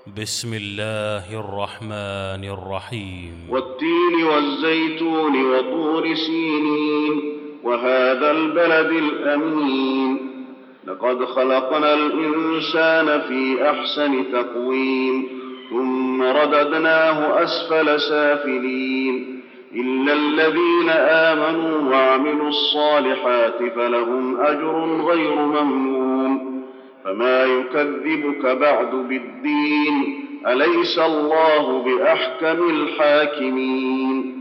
بسم الله الرحمن الرحيم. والتين والزيتون وطور سينين وهذا البلد الأمين لقد خلقنا الإنسان في أحسن تقويم ثم رددناه أسفل سافلين إلا الذين آمنوا وعملوا الصالحات فلهم أجر غير ممنون فما يكذبك بعد بالدين أليس الله بأحكم الحاكمين